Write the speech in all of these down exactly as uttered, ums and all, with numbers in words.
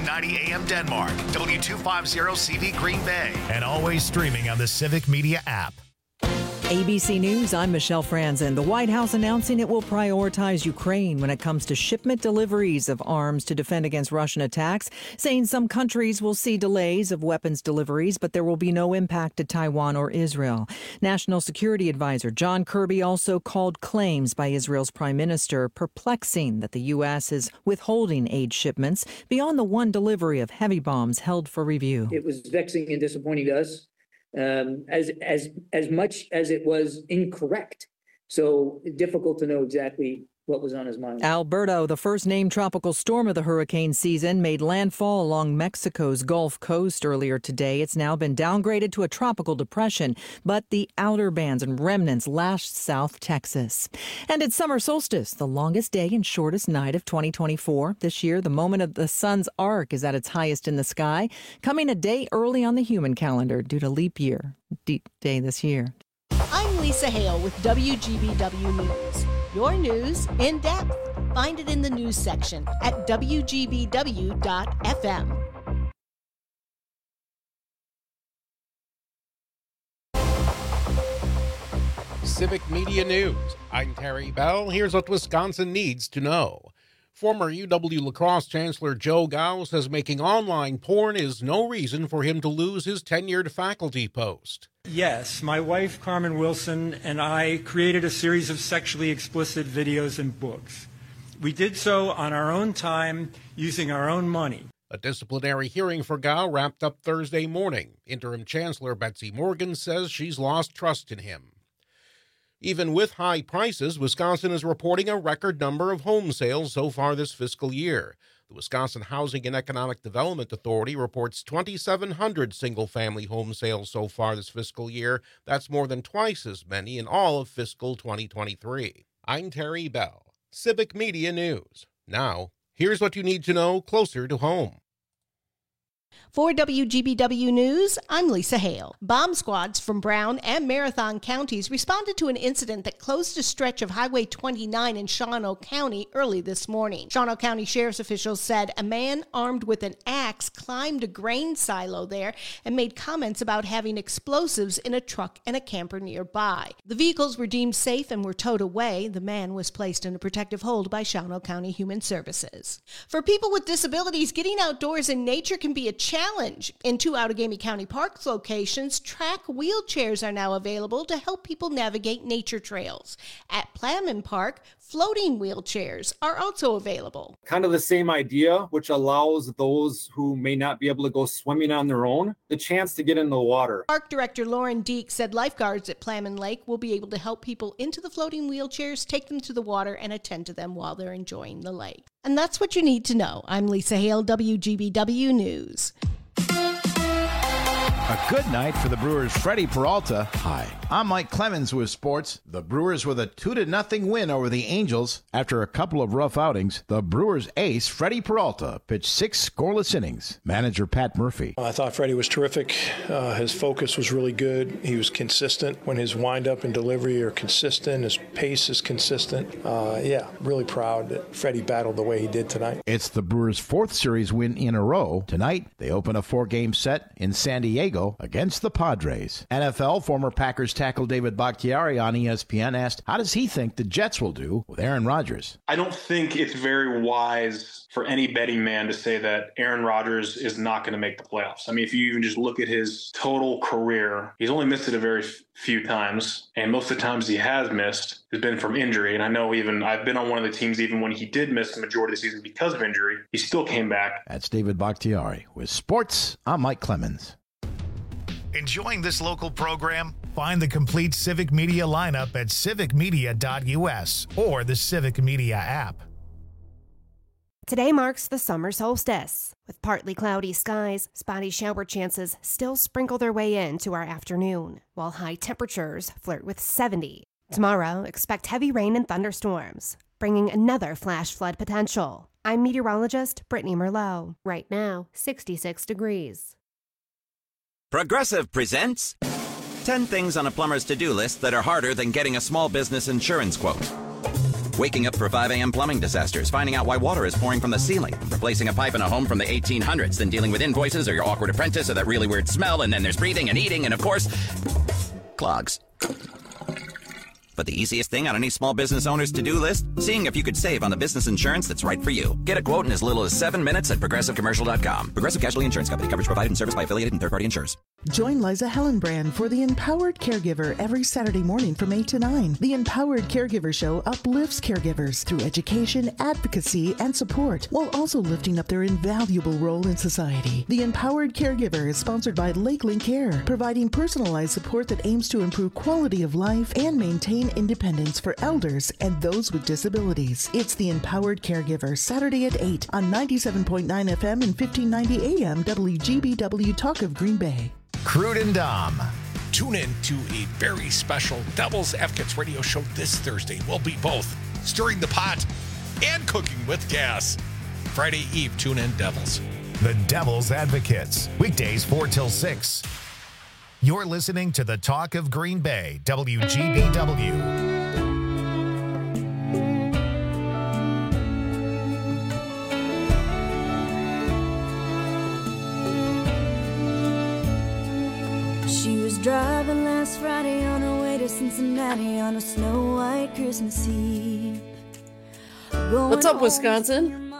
thirteen ninety A M Denmark, W two fifty C V Green Bay, and always streaming on the Civic Media app. A B C News, I'm Michelle Franzen. The White House announcing it will prioritize Ukraine when it comes to shipment deliveries of arms to defend against Russian attacks, saying some countries will see delays of weapons deliveries, but there will be no impact to Taiwan or Israel. National Security Advisor John Kirby also called claims by Israel's prime minister perplexing that the U S is withholding aid shipments beyond the one delivery of heavy bombs held for review. It was vexing and disappointing to us. Um, as as as much as it was incorrect. So difficult to know exactly what was on his mind. Alberto, the first named tropical storm of the hurricane season, made landfall along Mexico's Gulf Coast earlier today. It's now been downgraded to a tropical depression, but the outer bands and remnants lashed South Texas. And it's summer solstice, the longest day and shortest night of twenty twenty-four. This year, the moment of the sun's arc is at its highest in the sky, coming a day early on the human calendar due to leap year D- day this year. I'm Lisa Hale with W G B W News. Your news in depth. Find it in the news section at W G B W dot F M. Civic Media News. I'm Terry Bell. Here's what Wisconsin needs to know. Former U W-La Crosse Chancellor Joe Gao says making online porn is no reason for him to lose his tenured faculty post. Yes, my wife Carmen Wilson and I created a series of sexually explicit videos and books. We did so on our own time, using our own money. A disciplinary hearing for Gao wrapped up Thursday morning. Interim Chancellor Betsy Morgan says she's lost trust in him. Even with high prices, Wisconsin is reporting a record number of home sales so far this fiscal year. The Wisconsin Housing and Economic Development Authority reports twenty-seven hundred single-family home sales so far this fiscal year. That's more than twice as many in all of fiscal twenty twenty-three. I'm Terry Bell, Civic Media News. Now, here's what you need to know closer to home. For W G B W News, I'm Lisa Hale. Bomb squads from Brown and Marathon counties responded to an incident that closed a stretch of Highway twenty-nine in Shawano County early this morning. Shawano County Sheriff's officials said a man armed with an axe climbed a grain silo there and made comments about having explosives in a truck and a camper nearby. The vehicles were deemed safe and were towed away. The man was placed in a protective hold by Shawano County Human Services. For people with disabilities, getting outdoors in nature can be a challenge. In two Outagamie County Parks locations, track wheelchairs are now available to help people navigate nature trails. At Plamin Park, floating wheelchairs are also available. Kind of the same idea, which allows those who may not be able to go swimming on their own the chance to get in the water. Park Director Lauren Deek said lifeguards at Plamin Lake will be able to help people into the floating wheelchairs, take them to the water, and attend to them while they're enjoying the lake. And that's what you need to know. I'm Lisa Hale, W G B W News. A good night for the Brewers' Freddie Peralta. Hi, I'm Mike Clemens with sports. The Brewers with a two to nothing win over the Angels. After a couple of rough outings, the Brewers' ace, Freddie Peralta, pitched six scoreless innings. Manager Pat Murphy. I thought Freddie was terrific. Uh, his focus was really good. He was consistent when his windup and delivery are consistent. His pace is consistent. Uh, yeah, really proud that Freddie battled the way he did tonight. It's the Brewers' fourth series win in a row. Tonight, they open a four-game set in San Diego against the Padres. N F L former Packers tackle David Bakhtiari on E S P N asked, how does he think the Jets will do with Aaron Rodgers? I don't think it's very wise for any betting man to say that Aaron Rodgers is not going to make the playoffs. I mean, if you even just look at his total career, he's only missed it a very few times, and most of the times he has missed has been from injury. And I know even I've been on one of the teams even when he did miss the majority of the season because of injury, he still came back. That's David Bakhtiari. With sports, I'm Mike Clemens. Enjoying this local program? Find the complete Civic Media lineup at civic media dot U S or the Civic Media app. Today marks the summer solstice. With partly cloudy skies, spotty shower chances still sprinkle their way into our afternoon, while high temperatures flirt with seventy. Tomorrow, expect heavy rain and thunderstorms, bringing another flash flood potential. I'm meteorologist Brittany Merlot. Right now, sixty-six degrees. Progressive presents ten things on a plumber's to-do list that are harder than getting a small business insurance quote. Waking up for five a.m. plumbing disasters, finding out why water is pouring from the ceiling, replacing a pipe in a home from the eighteen hundreds, then dealing with invoices or your awkward apprentice or that really weird smell, and then there's breathing and eating, and of course, clogs. But the easiest thing on any small business owner's to-do list? Seeing if you could save on the business insurance that's right for you. Get a quote in as little as seven minutes at progressive commercial dot com. Progressive Casualty Insurance Company. Coverage provided and serviced by affiliated and third-party insurers. Join Liza Hellenbrand for The Empowered Caregiver every Saturday morning from eight to nine. The Empowered Caregiver Show uplifts caregivers through education, advocacy, and support, while also lifting up their invaluable role in society. The Empowered Caregiver is sponsored by Lakeland Care, providing personalized support that aims to improve quality of life and maintain independence for elders and those with disabilities. It's The Empowered Caregiver, Saturday at eight on ninety-seven point nine F M and fifteen ninety A M W G B W Talk of Green Bay. Crude and Dom. Tune in to a very special Devil's Advocates radio show this Thursday. We'll be both stirring the pot and cooking with gas. Friday Eve, tune in, Devils. The Devil's Advocates, weekdays four till six. You're listening to the Talk of Green Bay, W G B W. She was driving last Friday on her way to Cincinnati on a snow white Christmas Eve. What's up, Wisconsin?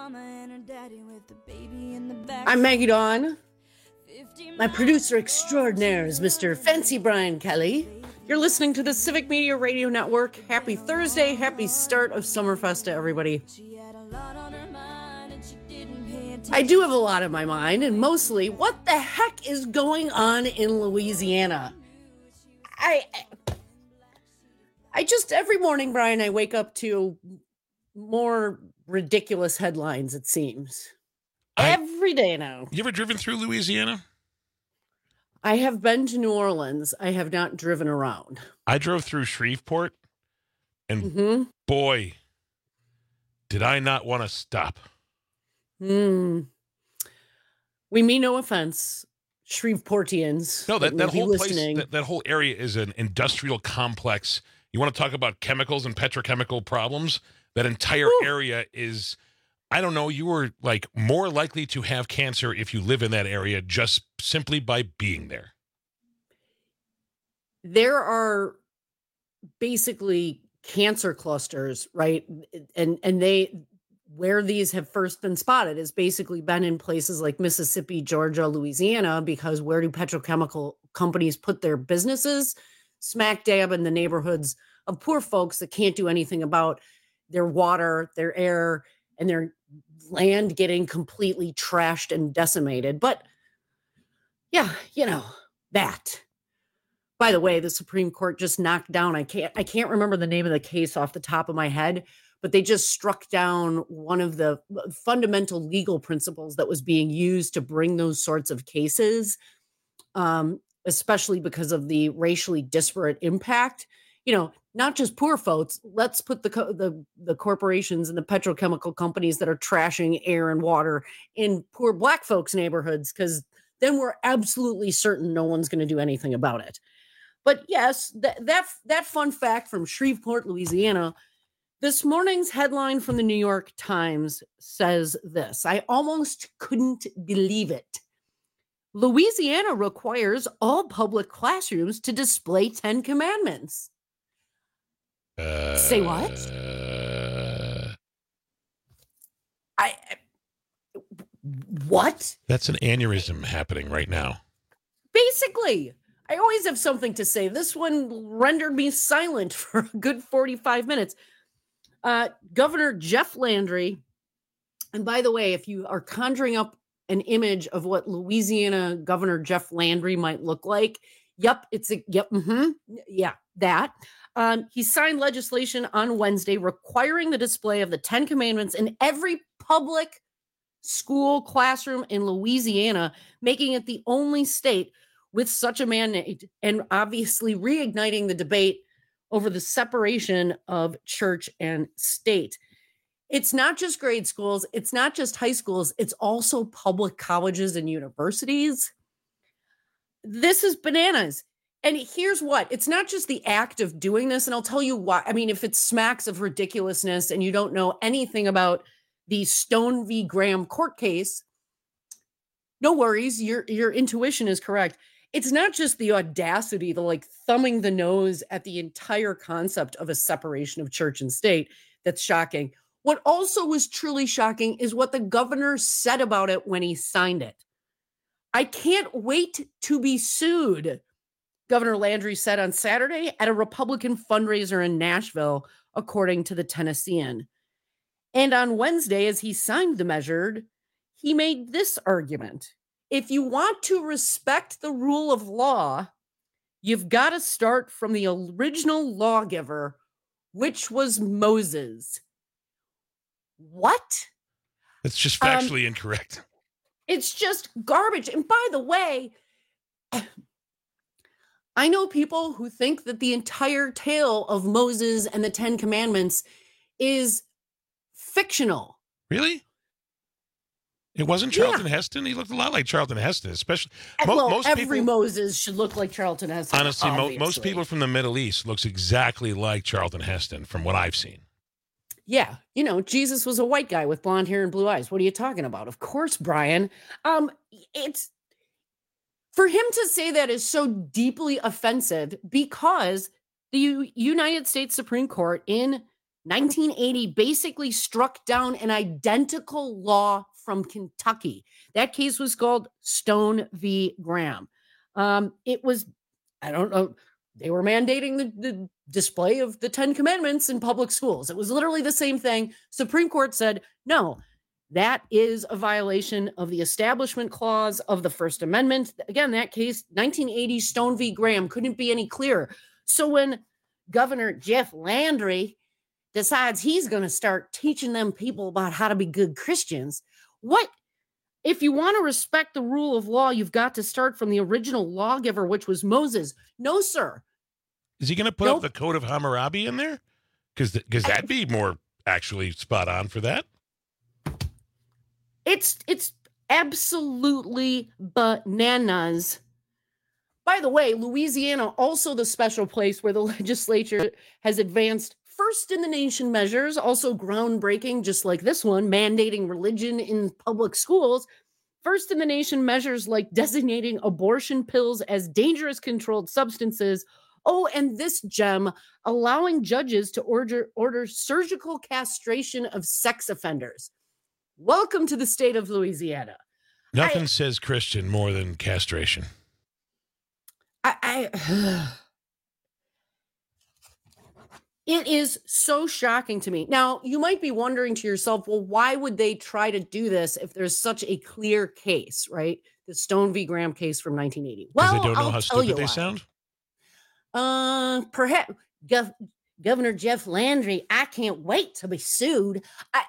I'm Maggie Dawn. My producer extraordinaire is Mister Fancy Brian Kelly. You're listening to the Civic Media Radio Network. Happy Thursday. Happy start of Summerfest to everybody. I do have a lot on my mind, and mostly, what the heck is going on in Louisiana? I, I just, every morning, Brian, I wake up to more ridiculous headlines, it seems. I, every day now. You ever driven through Louisiana? I have been to New Orleans. I have not driven around. I drove through Shreveport, and mm-hmm. boy, did I not want to stop. Hmm. We mean no offense, Shreveportians. No, that, that whole listening. place, that, that whole area is an industrial complex. You want to talk about chemicals and petrochemical problems? That entire Ooh. area is, I don't know, you were like more likely to have cancer if you live in that area just simply by being there. There are basically cancer clusters, right? And and they... where these have first been spotted has basically been in places like Mississippi, Georgia, Louisiana, because where do petrochemical companies put their businesses? Smack dab in the neighborhoods of poor folks that can't do anything about their water, their air, and their land getting completely trashed and decimated. But yeah, you know, that. By the way, the Supreme Court just knocked down, I can't, I can't remember the name of the case off the top of my head, but they just struck down one of the fundamental legal principles that was being used to bring those sorts of cases, um, especially because of the racially disparate impact. You know, not just poor folks. Let's put the co- the the corporations and the petrochemical companies that are trashing air and water in poor Black folks' neighborhoods, because then we're absolutely certain no one's going to do anything about it. But yes, that that that fun fact from Shreveport, Louisiana. This morning's headline from the New York Times says this. I almost couldn't believe it. Louisiana requires all public classrooms to display Ten Commandments. Uh, Say what? Uh, I. What? That's an aneurysm happening right now. Basically. I always have something to say. This one rendered me silent for a good forty-five minutes. Uh, Governor Jeff Landry, and by the way, if you are conjuring up an image of what Louisiana Governor Jeff Landry might look like, yep, it's a, yep, mm-hmm, yeah, that. Um, he signed legislation on Wednesday requiring the display of the Ten Commandments in every public school classroom in Louisiana, making it the only state with such a mandate, and obviously reigniting the debate over the separation of church and state. It's not just grade schools. It's not just high schools. It's also public colleges and universities. This is bananas. And here's what, it's not just the act of doing this. And I'll tell you why. I mean, if it smacks of ridiculousness and you don't know anything about the Stone v. Graham court case, no worries. Your, your intuition is correct. It's not just the audacity, the like thumbing the nose at the entire concept of a separation of church and state that's shocking. What also was truly shocking is what the governor said about it when he signed it. I can't wait to be sued, Governor Landry said on Saturday at a Republican fundraiser in Nashville, according to the Tennessean. And on Wednesday, as he signed the measure, he made this argument. If you want to respect the rule of law, you've got to start from the original lawgiver, which was Moses. What? It's just factually um, incorrect. It's just garbage. And by the way, I know people who think that the entire tale of Moses and the Ten Commandments is fictional. Really? It wasn't Charlton Yeah. Heston? He looked a lot like Charlton Heston, especially And, mo- well, most every people. Moses should look like Charlton Heston. Honestly, mo- most obviously. people from the Middle East looks exactly like Charlton Heston from what I've seen. Yeah, you know, Jesus was a white guy with blonde hair and blue eyes. What are you talking about? Of course, Brian. Um, it's for him to say that is so deeply offensive because the U- United States Supreme Court in nineteen eighty basically struck down an identical law from Kentucky. That case was called Stone v. Graham. Um, it was, I don't know, they were mandating the, the display of the Ten Commandments in public schools. It was literally the same thing. Supreme Court said, no, that is a violation of the Establishment Clause of the First Amendment. Again, that case, nineteen eighty Stone v. Graham, couldn't be any clearer. So when Governor Jeff Landry decides he's going to start teaching them people about how to be good Christians, what if you want to respect the rule of law, you've got to start from the original lawgiver, which was Moses. No, sir. Is he going to put Nope. up the Code of Hammurabi in there? Because because that'd be more actually spot on for that. It's it's absolutely bananas. By the way, Louisiana, also the special place where the legislature has advanced first in the nation measures, also groundbreaking, just like this one, mandating religion in public schools. First in the nation measures like designating abortion pills as dangerous controlled substances. Oh, and this gem, allowing judges to order, order surgical castration of sex offenders. Welcome to the state of Louisiana. Nothing I, says Christian more than castration. I, I It is so shocking to me. Now, you might be wondering to yourself, well, why would they try to do this if there's such a clear case, right? The Stone v. Graham case from nineteen eighty. Because Well, they don't know I'll how tell you stupid they why. sound? Uh, perhaps Gov- Governor Jeff Landry, I can't wait to be sued. I,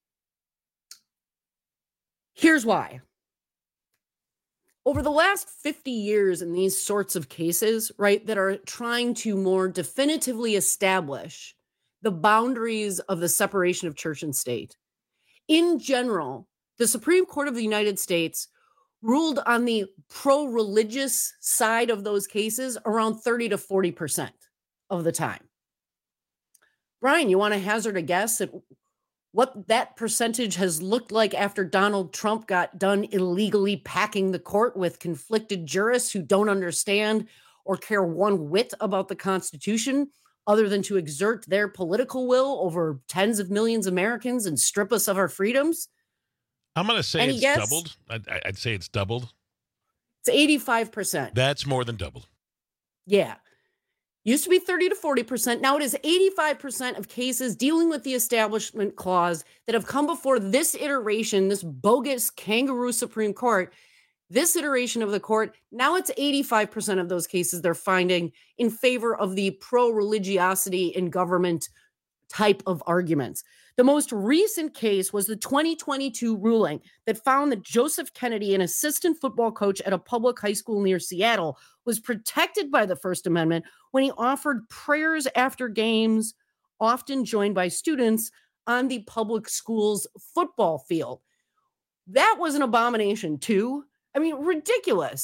here's why. Over the last fifty years in these sorts of cases, right, that are trying to more definitively establish the boundaries of the separation of church and state, in general, the Supreme Court of the United States ruled on the pro-religious side of those cases around thirty to forty percent of the time. Brian, you want to hazard a guess at what that percentage has looked like after Donald Trump got done illegally packing the court with conflicted jurists who don't understand or care one whit about the Constitution other than to exert their political will over tens of millions of Americans and strip us of our freedoms? I'm going to say Any it's guess? doubled. I'd, I'd say it's doubled. It's eighty-five percent. That's more than doubled. Yeah. Used to be thirty to forty percent. Now it is eighty-five percent of cases dealing with the Establishment Clause that have come before this iteration, this bogus kangaroo Supreme Court, this iteration of the court. Now it's eighty-five percent of those cases they're finding in favor of the pro-religiosity in government type of arguments. The most recent case was the twenty twenty-two ruling that found that Joseph Kennedy, an assistant football coach at a public high school near Seattle, was protected by the First Amendment when he offered prayers after games, often joined by students, on the public school's football field. That was an abomination too. I mean, ridiculous.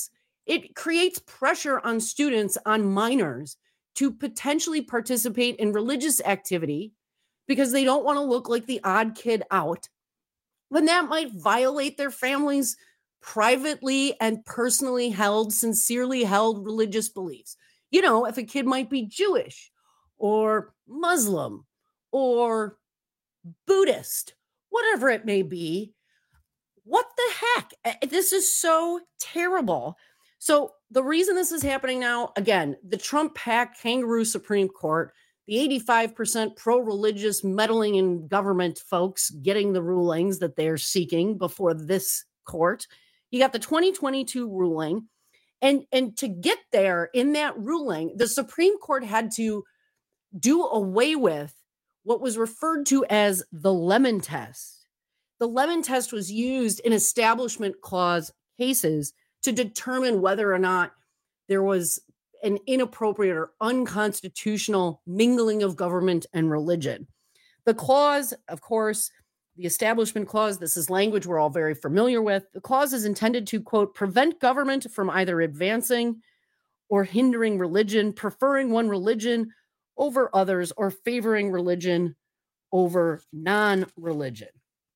It creates pressure on students, on minors, to potentially participate in religious activity because they don't want to look like the odd kid out, when that might violate their family's privately and personally held, sincerely held religious beliefs. You know, if a kid might be Jewish or Muslim or Buddhist, whatever it may be, what the heck? This is so terrible. So the reason this is happening now, again, the Trump-packed kangaroo Supreme Court, the eighty-five percent pro-religious meddling in government folks getting the rulings that they're seeking before this court. You got the twenty twenty-two ruling. And, and to get there in that ruling, the Supreme Court had to do away with what was referred to as the Lemon Test. The Lemon Test was used in Establishment Clause cases to determine whether or not there was an inappropriate or unconstitutional mingling of government and religion. The clause, of course, the Establishment Clause, this is language we're all very familiar with. The clause is intended to, quote, prevent government from either advancing or hindering religion, preferring one religion over others, or favoring religion over non-religion.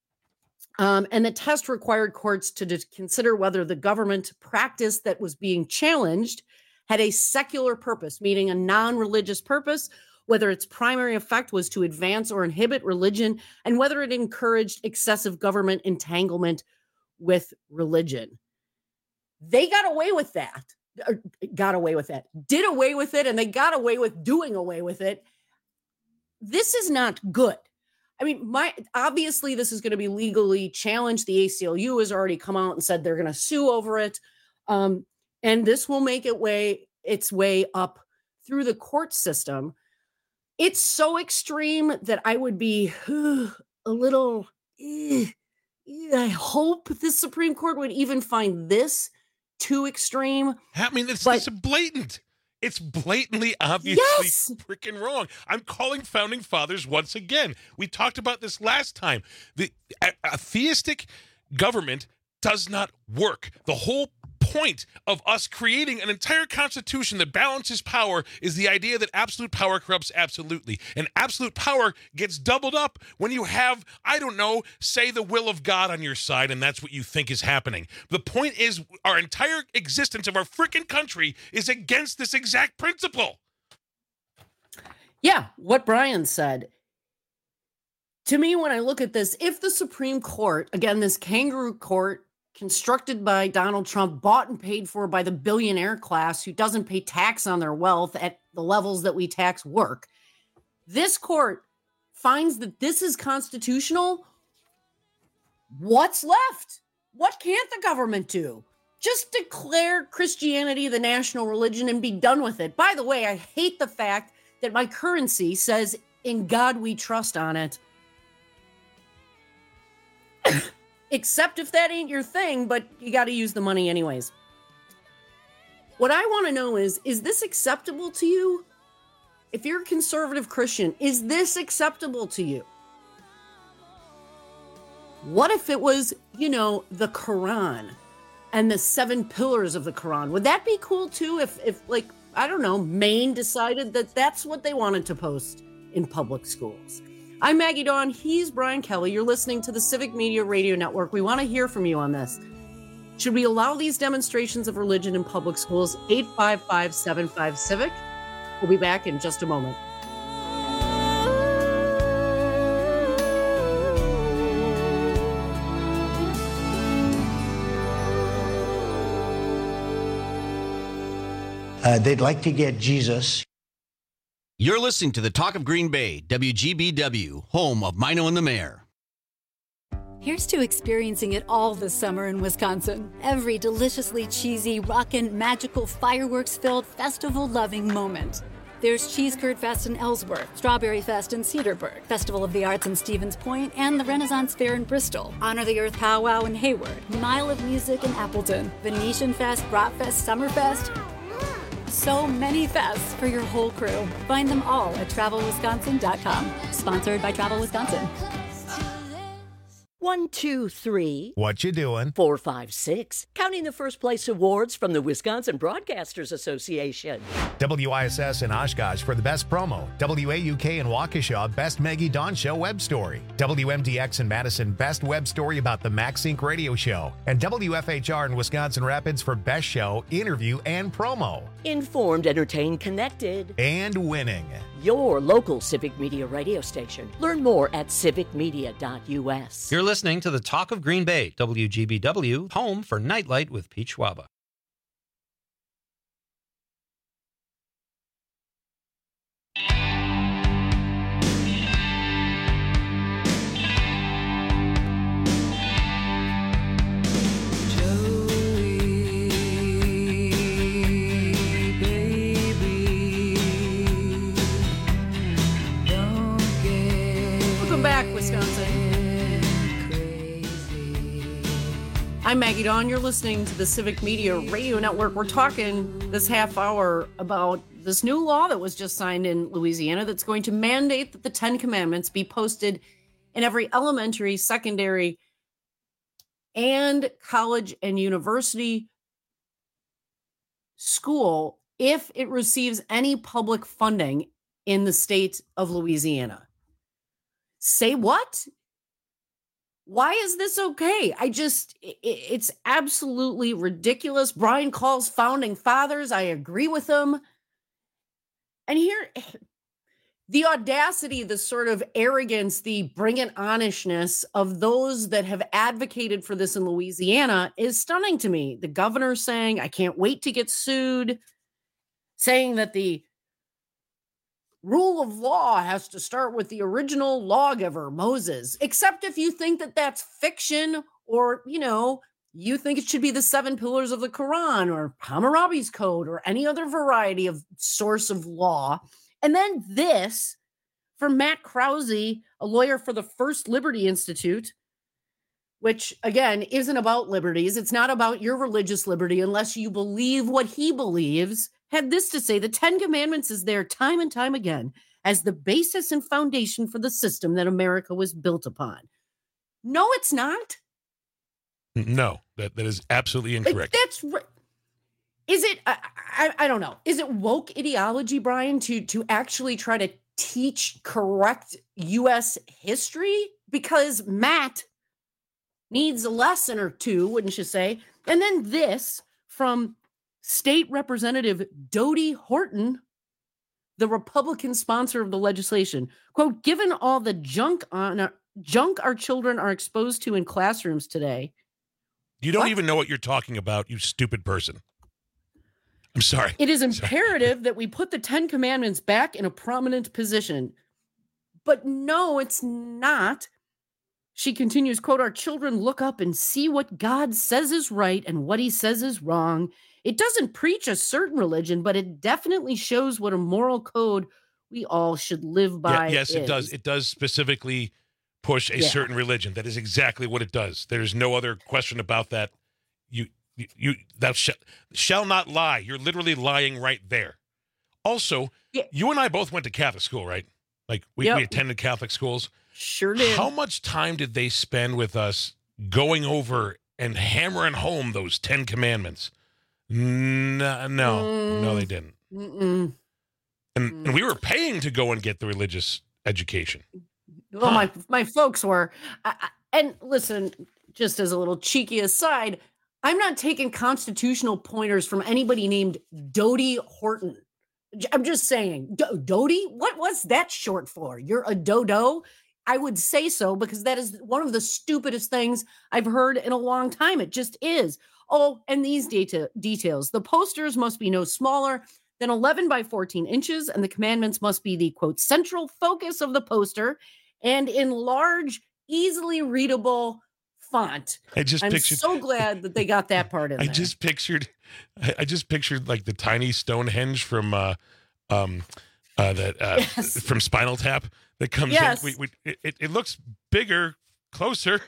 Um, and the test required courts to d- consider whether the government practice that was being challenged had a secular purpose, meaning a non-religious purpose, whether its primary effect was to advance or inhibit religion, and whether it encouraged excessive government entanglement with religion. They got away with that, or got away with that, did away with it, and they got away with doing away with it. This is not good. I mean, my obviously this is going to be legally challenged. The A C L U has already come out and said they're going to sue over it. Um, and this will make it way its way up through the court system. It's so extreme that I would be uh, a little, uh, I hope the Supreme Court would even find this too extreme. I mean, it's, but, it's blatant. It's blatantly, obviously yes! freaking wrong. I'm calling founding fathers once again. We talked about this last time. The a, a theistic government does not work. The whole point of us creating an entire constitution that balances power is the idea that absolute power corrupts absolutely. And absolute power gets doubled up when you have, I don't know, say the will of God on your side, and that's what you think is happening. The point is, our entire existence of our freaking country is against this exact principle. Yeah, what Brian said. To me, when I look at this, if the Supreme Court, again, this kangaroo court, constructed by Donald Trump, bought and paid for by the billionaire class who doesn't pay tax on their wealth at the levels that we tax work. This court finds that this is constitutional. What's left? What can't the government do? Just declare Christianity the national religion and be done with it. By the way, I hate the fact that my currency says, "In God we trust" on it. Except if that ain't your thing, but you got to use the money anyways. What I want to know is, is this acceptable to you? If you're a conservative Christian, is this acceptable to you? What if it was, you know, the Quran and the seven pillars of the Quran? Would that be cool too? If, if like, I don't know, Maine decided that that's what they wanted to post in public schools. I'm Maggie Dawn. He's Brian Kelly. You're listening to the Civic Media Radio Network. We want to hear from you on this. Should we allow these demonstrations of religion in public schools? eight five five, seven five, civic. We'll be back in just a moment. Uh, they'd like to get Jesus. You're listening to the Talk of Green Bay, W G B W, home of Mino and the Mayor. Here's to experiencing it all this summer in Wisconsin. Every deliciously cheesy, rockin', magical, fireworks-filled, festival-loving moment. There's Cheese Curd Fest in Ellsworth, Strawberry Fest in Cedarburg, Festival of the Arts in Stevens Point, and the Renaissance Fair in Bristol, Honor the Earth Powwow in Hayward, Mile of Music in Appleton, Venetian Fest, Bratfest, Summerfest. So many fests for your whole crew. Find them all at travel wisconsin dot com. Sponsored by Travel Wisconsin. One, two, three. What you doing? Four, five, six. Counting the first place awards from the Wisconsin Broadcasters Association. W I S S in Oshkosh for the best promo. W A U K in Waukesha, best Maggie Dawn Show web story. W M D X in Madison, best web story about the MaxSync radio show. And W F H R in Wisconsin Rapids for best show, interview, and promo. Informed, entertained, connected. And winning. Your local Civic Media radio station. Learn more at civic media dot U S. You're listening to the Talk of Green Bay, W G B W, home for Nightlight with Pete Schwaba. Welcome back, Wisconsin. I'm Maggie Dawn. You're listening to the Civic Media Radio Network. We're talking this half hour about this new law that was just signed in Louisiana that's going to mandate that the Ten Commandments be posted in every elementary, secondary, and college and university school if it receives any public funding in the state of Louisiana. Say what? Why is this okay? I just, it's absolutely ridiculous. Brian calls founding fathers. I agree with him. And here, the audacity, the sort of arrogance, the bring it onishness of those that have advocated for this in Louisiana is stunning to me. The governor saying, I can't wait to get sued, saying that the rule of law has to start with the original lawgiver, Moses, except if you think that that's fiction or, you know, you think it should be the seven pillars of the Quran or Hammurabi's Code or any other variety of source of law. And then this from Matt Krause, a lawyer for the First Liberty Institute, which, again, isn't about liberties. It's not about your religious liberty unless you believe what he believes. Had this to say: the Ten Commandments is there time and time again as the basis and foundation for the system that America was built upon. No, it's not. No, that, that is absolutely incorrect. That's right. Is it, I, I, I don't know. Is it woke ideology, Brian, to, to actually try to teach correct U S history? Because Matt needs a lesson or two, wouldn't you say? And then this from State Representative Dodie Horton, the Republican sponsor of the legislation. Quote, given all the junk on our, junk our children are exposed to in classrooms today. You don't What? even know what you're talking about, you stupid person. I'm sorry. It is imperative that we put the Ten Commandments back in a prominent position. But no, it's not. She continues, quote, our children look up and see what God says is right and what he says is wrong. It doesn't preach a certain religion, but it definitely shows what a moral code we all should live by. Yeah, yes, is. it does. It does specifically push a Yeah. certain religion. That is exactly what it does. There's no other question about that. You, you, you thou sh- shall not lie. You're literally lying right there. Also, Yeah. you and I both went to Catholic school, right? Like we, Yep. we attended Catholic schools. Sure did. How much time did they spend with us going over and hammering home those Ten Commandments? No, no, Mm. no, they didn't. Mm-mm. And, and we were paying to go and get the religious education. Well, my my folks were. I, I, and listen, just as a little cheeky aside, I'm not taking constitutional pointers from anybody named Dodie Horton. J- I'm just saying, Do- Dodie? What was that short for? You're a dodo? I would say so because that is one of the stupidest things I've heard in a long time. It just is. Oh, and these data details. The posters must be no smaller than eleven by fourteen inches, and the commandments must be the, quote, central focus of the poster and in large, easily readable font. I just I'm pictured- so glad that they got that part in I there. just pictured, I, I just pictured like the tiny Stonehenge from, uh, um, uh, that uh, Yes. from Spinal Tap that comes Yes. in. We, we, it, it looks bigger, closer.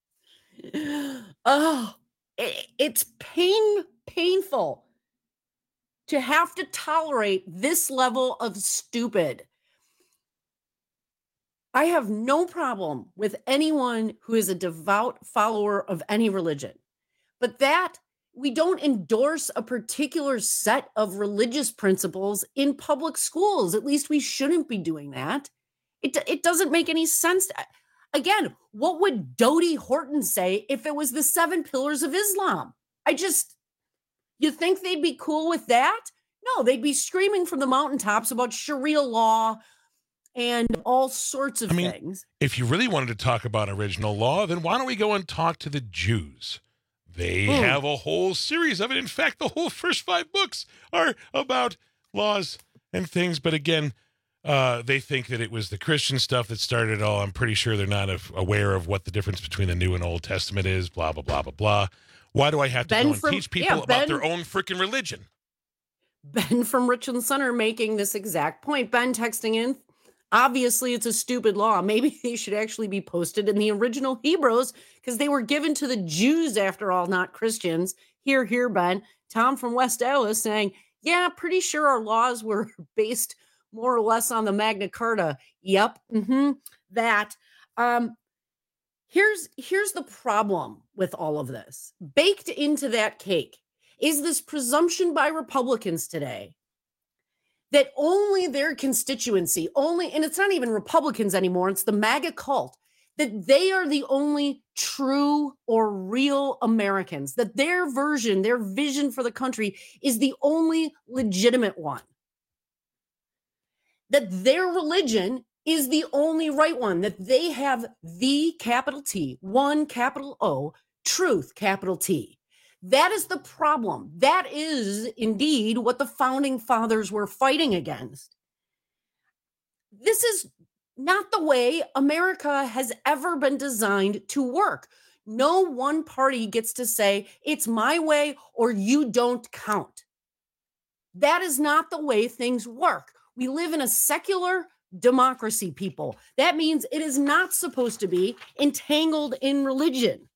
Oh, it, it's pain painful to have to tolerate this level of stupid. I have no problem with anyone who is a devout follower of any religion, but that we don't endorse a particular set of religious principles in public schools. At least we shouldn't be doing that. It, it doesn't make any sense. Again, what would Dodie Horton say if it was the seven pillars of Islam? I just, you think they'd be cool with that? No, they'd be screaming from the mountaintops about Sharia law and all sorts of I mean, things. If you really wanted to talk about original law, then why don't we go and talk to the Jews? They Mm. have a whole series of it. In fact, the whole first five books are about laws and things. But again, uh, they think that it was the Christian stuff that started it all. I'm pretty sure they're not af- aware of what the difference between the New and Old Testament is, blah, blah, blah, blah, blah. Why do I have to Ben go and from- teach people yeah, about Ben- their own freaking religion? Ben from Richland Center making this exact point. Ben texting in, obviously it's a stupid law. Maybe they should actually be posted in the original Hebrews because they were given to the Jews after all, not Christians. Here, here, Ben. Tom from West Dallas saying, yeah, pretty sure our laws were based more or less on the Magna Carta. Yep, mm-hmm, that. Um, here's, here's the problem with all of this. Baked into that cake is this presumption by Republicans today that only their constituency, only, and it's not even Republicans anymore, it's the MAGA cult, that they are the only true or real Americans, that their version, their vision for the country is the only legitimate one. That their religion is the only right one, that they have the capital T, one capital O, truth, capital T. That is the problem. That is indeed what the founding fathers were fighting against. This is not the way America has ever been designed to work. No one party gets to say, it's my way or you don't count. That is not the way things work. We live in a secular democracy, people. That means it is not supposed to be entangled in religion.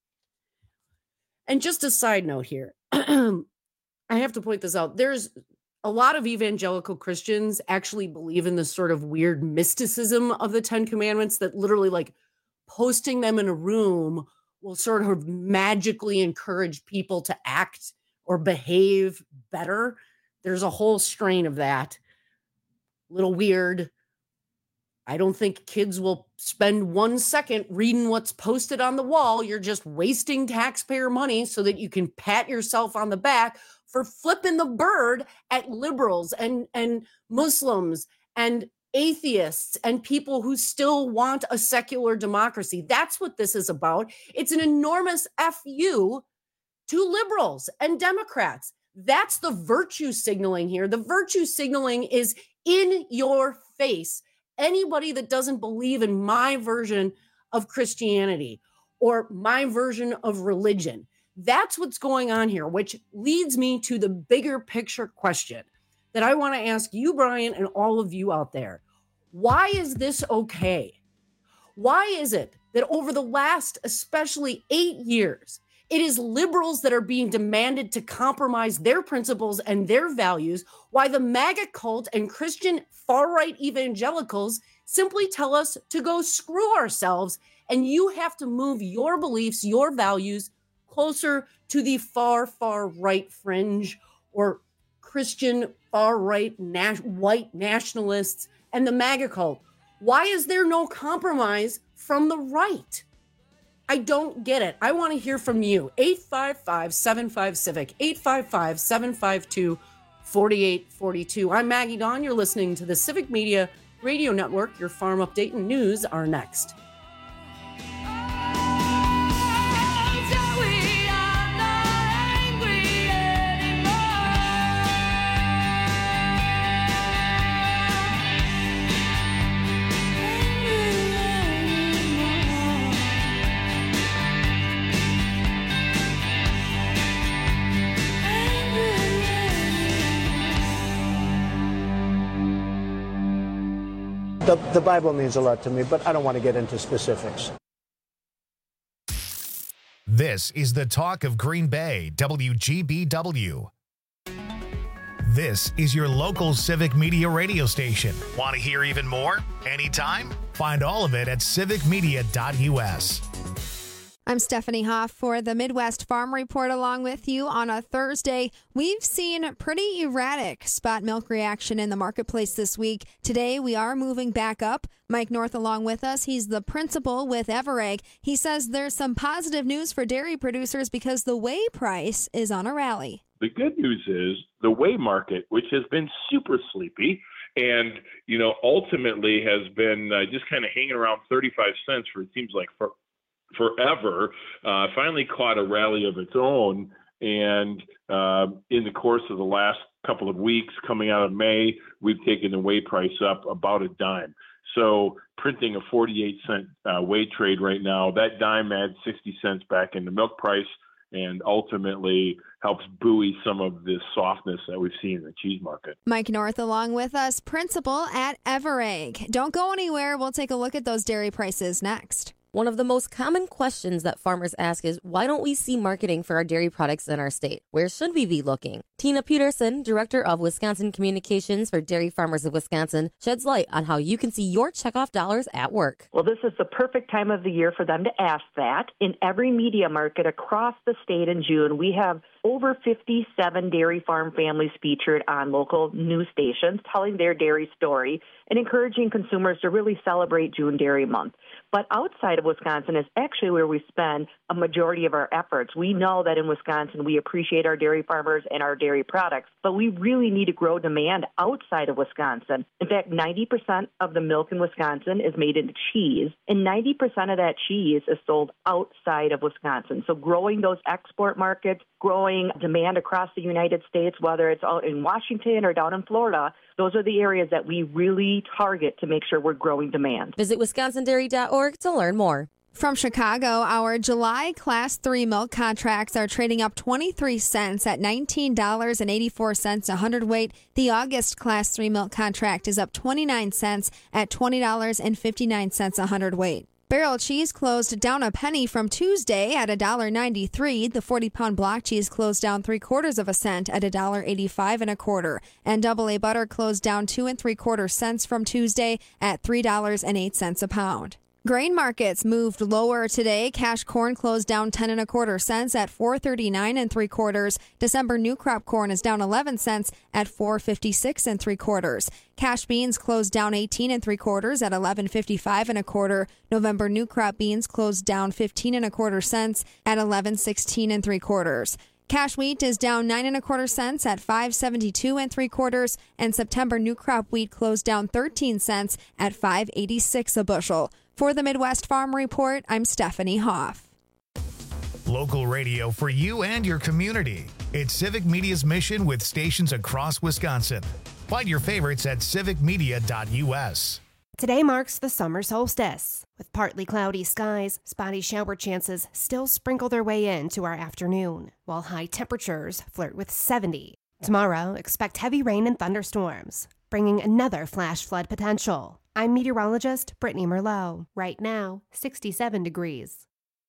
And just a side note here, I have to point this out. There's a lot of evangelical Christians actually believe in this sort of weird mysticism of the Ten Commandments that literally like posting them in a room will sort of magically encourage people to act or behave better. There's a whole strain of that. A little weird. I don't think kids will spend one second reading what's posted on the wall. You're just wasting taxpayer money so that you can pat yourself on the back for flipping the bird at liberals and, and Muslims and atheists and people who still want a secular democracy. That's what this is about. It's an enormous F U to liberals and Democrats. That's the virtue signaling here. The virtue signaling is in your face. Anybody that doesn't believe in my version of Christianity or my version of religion, that's what's going on here, which leads me to the bigger picture question that I want to ask you, Brian, and all of you out there. Why is this okay? Why is it that over the last, especially eight years, it is liberals that are being demanded to compromise their principles and their values, while the MAGA cult and Christian far-right evangelicals simply tell us to go screw ourselves, and you have to move your beliefs, your values, closer to the far, far right fringe or Christian far-right na- white nationalists and the MAGA cult. Why is there no compromise from the right? I don't get it. I want to hear from you. eight five five, seven five, civic, eight five five, seven five two, four eight four two. I'm Maggie Dawn. You're listening to the Civic Media Radio Network. Your farm update and news are next. The, the Bible means a lot to me, but I don't want to get into specifics. This is the Talk of Green Bay, W G B W. This is your local Civic Media radio station. Want to hear even more? Anytime? Find all of it at civic media dot u s. I'm Stephanie Hoff for the Midwest Farm Report along with you on a Thursday. We've seen pretty erratic spot milk reaction in the marketplace this week. Today, we are moving back up. Mike North along with us. He's the principal with Everegg. He says there's some positive news for dairy producers because the whey price is on a rally. The good news is the whey market, which has been super sleepy and, you know, ultimately has been uh, just kind of hanging around thirty-five cents for, it seems like, for forever, uh, finally caught a rally of its own. And uh, in the course of the last couple of weeks, coming out of May, we've taken the whey price up about a dime. So printing a forty-eight cent uh, whey trade right now, that dime adds sixty cents back in the milk price and ultimately helps buoy some of this softness that we've seen in the cheese market. Mike North along with us, principal at Everegg. Don't go anywhere. We'll take a look at those dairy prices next. One of the most common questions that farmers ask is, why don't we see marketing for our dairy products in our state? Where should we be looking? Tina Peterson, Director of Wisconsin Communications for Dairy Farmers of Wisconsin, sheds light on how you can see your checkoff dollars at work. Well, this is the perfect time of the year for them to ask that. In every media market across the state in June, we have over fifty-seven dairy farm families featured on local news stations telling their dairy story and encouraging consumers to really celebrate June Dairy Month. But outside of Wisconsin is actually where we spend a majority of our efforts. We know that in Wisconsin we appreciate our dairy farmers and our dairy products, but we really need to grow demand outside of Wisconsin. In fact, ninety percent of the milk in Wisconsin is made into cheese, and ninety percent of that cheese is sold outside of Wisconsin. So growing those export markets, growing demand across the United States, whether it's out in Washington or down in Florida, those are the areas that we really target to make sure we're growing demand. Visit wisconsin dairy dot org to learn more. From Chicago, our July Class three milk contracts are trading up twenty-three cents at nineteen dollars and eighty-four cents a hundredweight. The August Class three milk contract is up twenty-nine cents at twenty dollars and fifty-nine cents a hundredweight. Barrel cheese closed down a penny from Tuesday at one dollar and ninety-three cents. The forty-pound block cheese closed down three quarters of a cent at one dollar and eighty-five cents and a quarter. And double A butter closed down two and three quarter cents from Tuesday at three dollars and eight cents a pound. Grain markets moved lower today. Cash corn closed down ten and a quarter cents at four thirty-nine and three quarters. December new crop corn is down eleven cents at four fifty-six and three quarters. Cash beans closed down eighteen and three quarters at eleven fifty-five and a quarter. November new crop beans closed down fifteen and a quarter cents at eleven sixteen and three quarters. Cash wheat is down nine and a quarter cents at five seventy-two and three quarters, and September new crop wheat closed down thirteen cents at five eighty-six a bushel. For the Midwest Farm Report, I'm Stephanie Hoff. Local radio for you and your community. It's Civic Media's mission with stations across Wisconsin. Find your favorites at civic media dot u s. Today marks the summer solstice. With partly cloudy skies, spotty shower chances still sprinkle their way into our afternoon, while high temperatures flirt with seventy. Tomorrow, expect heavy rain and thunderstorms, bringing another flash flood potential. I'm meteorologist Brittany Merlot. Right now, sixty-seven degrees.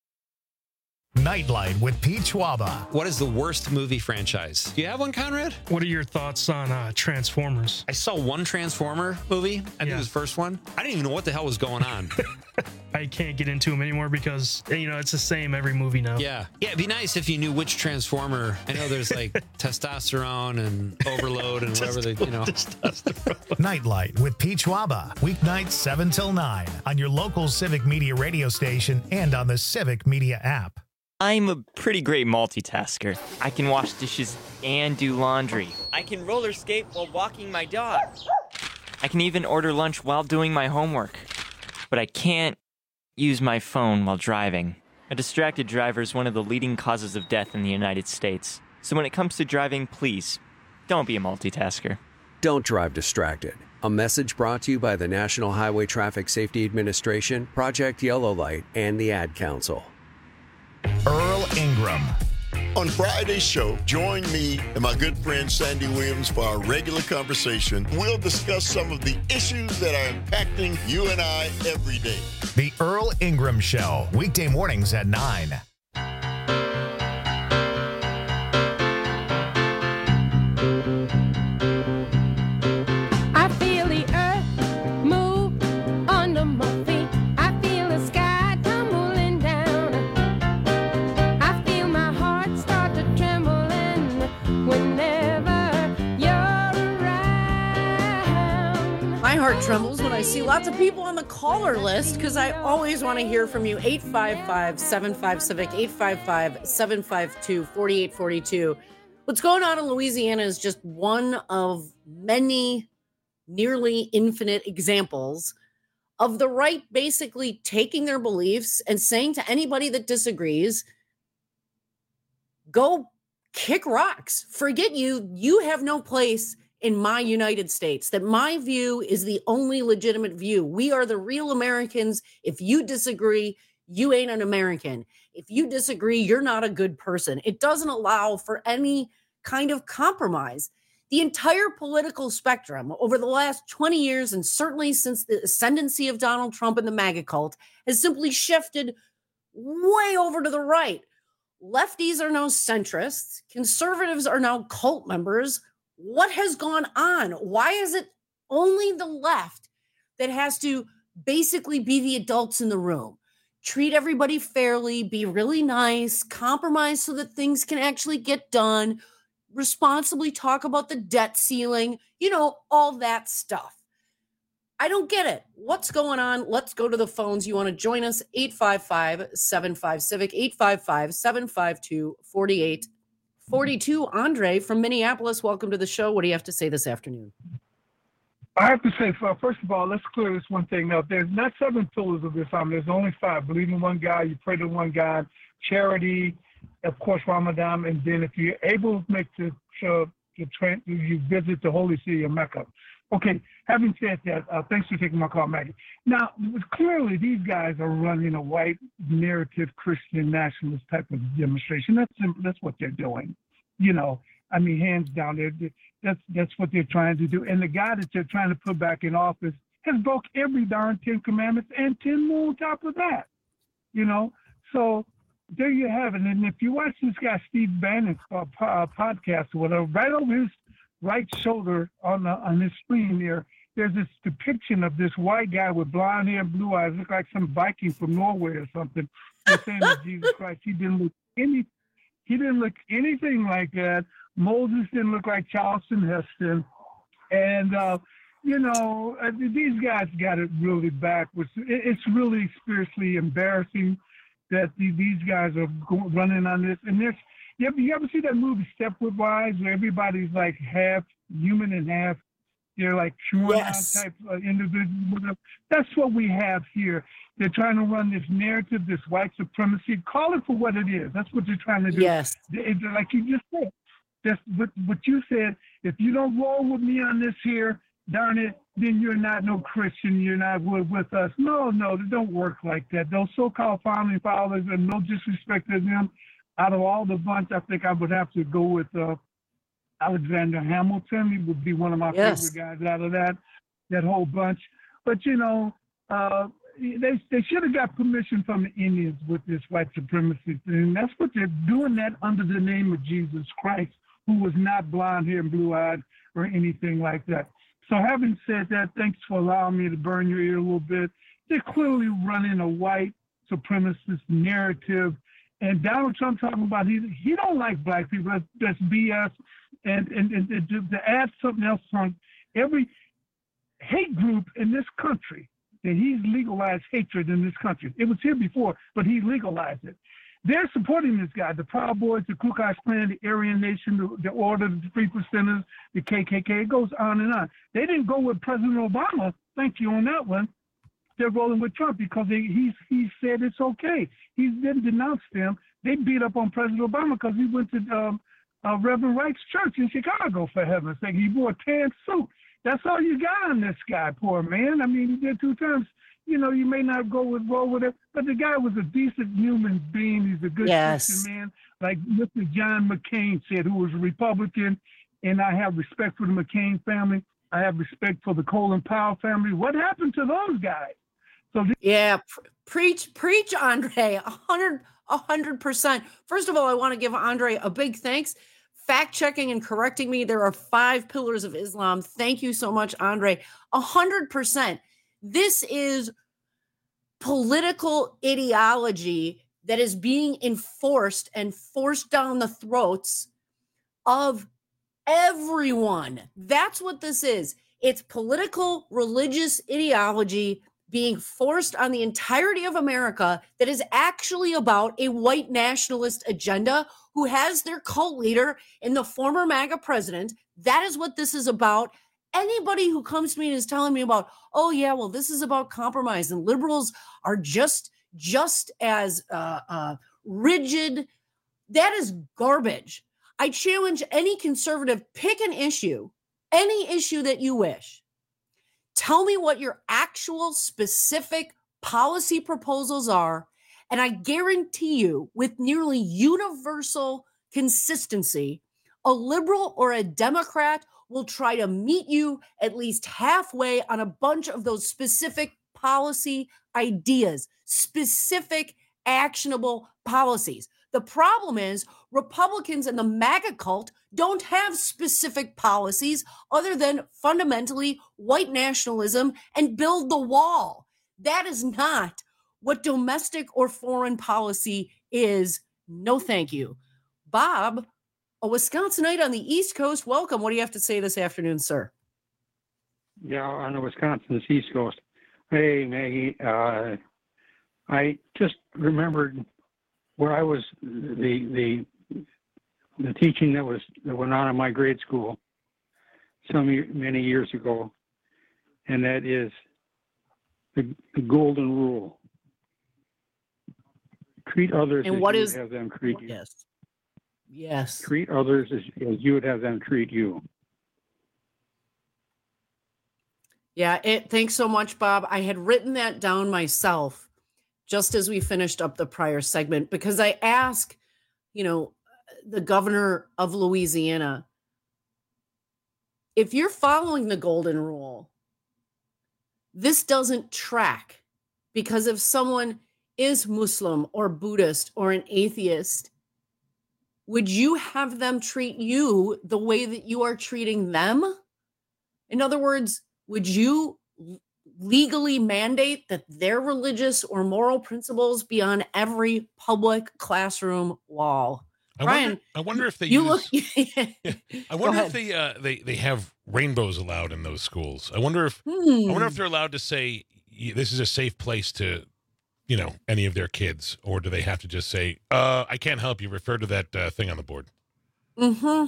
Nightlight with Pete Schwaba. What is the worst movie franchise? Do you have one, Conrad? What are your thoughts on uh, Transformers? I saw one Transformer movie. I think Yeah. it was the first one. I didn't even know what the hell was going on. I can't get into them anymore because, you know, it's the same every movie now. Yeah. Yeah, it'd be nice if you knew which Transformer. I know there's like testosterone and overload and whatever they, you know. Nightlight with Pete Schwaba. Weeknights seven till nine on your local Civic Media radio station and on the Civic Media app. I'm a pretty great multitasker. I can wash dishes and do laundry. I can roller skate while walking my dog. I can even order lunch while doing my homework. But I can't use my phone while driving. A distracted driver is one of the leading causes of death in the United States. So when it comes to driving, please, don't be a multitasker. Don't drive distracted. A message brought to you by the National Highway Traffic Safety Administration, Project Yellow Light, and the Ad Council. Earl Ingram. On Friday's show, join me and my good friend Sandy Williams for our regular conversation. We'll discuss some of the issues that are impacting you and I every day. The Earl Ingram Show, weekday mornings at nine. heart trembles when I see lots of people on the caller list because I always want to hear from you. eight five five, seven five, Civic, eight five five, seven five two, four eight four two. What's going on in Louisiana is just one of many nearly infinite examples of the right basically taking their beliefs and saying to anybody that disagrees, go kick rocks. Forget you. You have no place in my United States. That my view is the only legitimate view. We are the real Americans. If you disagree, you ain't an American. If you disagree, you're not a good person. It doesn't allow for any kind of compromise. The entire political spectrum over the last twenty years, and certainly since the ascendancy of Donald Trump and the MAGA cult, has simply shifted way over to the right. Lefties are now centrists. Conservatives are now cult members. What has gone on? Why is it only the left that has to basically be the adults in the room? Treat everybody fairly, be really nice, compromise so that things can actually get done, responsibly talk about the debt ceiling, you know, all that stuff. I don't get it. What's going on? Let's go to the phones. You want to join us? eight five five, seven five, Civic, eight five five, seven five two, four eight four two. Andre from Minneapolis, welcome to the show. What do you have to say this afternoon? I have to say, first of all, let's clear this one thing up. There's not seven pillars of Islam. There's only five. Believe in one God, you pray to one God, charity, of course, Ramadan, and then if you're able to make the, uh, the tra- you visit the holy city of Mecca. Okay, having said that, uh, thanks for taking my call, Maggie. Now, clearly, these guys are running a white narrative Christian nationalist type of demonstration. That's that's what they're doing. You know, I mean, hands down, they're, that's that's what they're trying to do. And the guy that they're trying to put back in office has broke every darn Ten Commandments and ten more on top of that. You know, so there you have it. And if you watch this guy Steve Bannon's uh, po- podcast or whatever, right over his right shoulder on the, on his screen there, there's this depiction of this white guy with blonde hair and blue eyes, look like some Viking from Norway or something. They're saying that Jesus Christ, he didn't look any, he didn't look anything like that. Moses didn't look like Charleston Heston, and uh, you know uh, these guys got it really backwards. It, it's really spiritually embarrassing that the, these guys are go- running on this. And there's You ever, you ever see that movie Stepford Wives, where everybody's like half human and half, they're like QAnon yes. type uh, individuals? That's what we have here. They're trying to run this narrative, this white supremacy. Call it for what it is. That's what they're trying to do. Yes. It, like you just said. That's what, what you said. If you don't roll with me on this here, darn it, then you're not no Christian. You're not with, with us. No, no, it don't work like that. Those so-called founding fathers, and no disrespect to them, out of all the bunch, I think I would have to go with uh, Alexander Hamilton. He would be one of my yes. favorite guys out of that that whole bunch. But, you know, uh, they they should have got permission from the Indians with this white supremacy thing. That's what they're doing, that under the name of Jesus Christ, who was not blonde hair and blue-eyed or anything like that. So having said that, thanks for allowing me to burn your ear a little bit. They're clearly running a white supremacist narrative. And Donald Trump talking about he he don't like black people. That's, that's B S. And, and, and, and to, to add something else on, every hate group in this country, that he's legalized hatred in this country. It was here before, but he legalized it. They're supporting this guy, the Proud Boys, the Ku Klux Klan, the Aryan Nation, the, the Order, the Three Percenters, the K K K. It goes on and on. They didn't go with President Obama. Thank you on that one. They're rolling with Trump because they, he's, he said it's okay. He didn't denounce them. They beat up on President Obama because he went to um, uh, Reverend Wright's church in Chicago, for heaven's sake. He wore a tan suit. That's all you got on this guy, poor man. I mean, he did two terms. You know, you may not go with roll with it, but the guy was a decent human being. He's a good yes. Christian man, like Mister John McCain said, who was a Republican. And I have respect for the McCain family. I have respect for the Colin Powell family. What happened to those guys? So th- yeah, pr- preach, preach, Andre, a hundred, a hundred percent. First of all, I want to give Andre a big thanks. Fact checking and correcting me. There are five pillars of Islam. Thank you so much, Andre. A hundred percent. This is political ideology that is being enforced and forced down the throats of everyone. That's what this is. It's political, religious ideology being forced on the entirety of America that is actually about a white nationalist agenda who has their cult leader in the former MAGA president. That is what this is about. Anybody who comes to me and is telling me about, oh, yeah, well, this is about compromise and liberals are just, just as uh, uh, rigid, that is garbage. I challenge any conservative, pick an issue, any issue that you wish. Tell me what your actual specific policy proposals are, and I guarantee you, with nearly universal consistency, a liberal or a Democrat will try to meet you at least halfway on a bunch of those specific policy ideas, specific actionable policies. The problem is Republicans and the MAGA cult don't have specific policies other than fundamentally white nationalism and build the wall. That is not what domestic or foreign policy is. No, thank you. Bob, a Wisconsinite on the East Coast, welcome. What do you have to say this afternoon, sir? Yeah, on the Wisconsin's East Coast. Hey, Maggie, uh, I just remembered where I was, the the the teaching that was that went on in my grade school some many years ago, and that is the, the golden rule: treat others and as what you is, would have them treat you. Yes, yes. Treat others as, as you would have them treat you. Yeah. It. Thanks so much, Bob. I had written that down myself just as we finished up the prior segment, because I ask, you know, the governor of Louisiana, if you're following the golden rule, this doesn't track, because if someone is Muslim or Buddhist or an atheist, would you have them treat you the way that you are treating them? In other words, would you legally mandate that their religious or moral principles be on every public classroom wall? I Brian, wonder, I wonder if they you use, look. yeah, I wonder if they, uh, they they have rainbows allowed in those schools. I wonder if Hmm. I wonder if they're allowed to say this is a safe place to, you know, any of their kids, or do they have to just say, uh, I can't help you, refer to that uh, thing on the board? Hmm.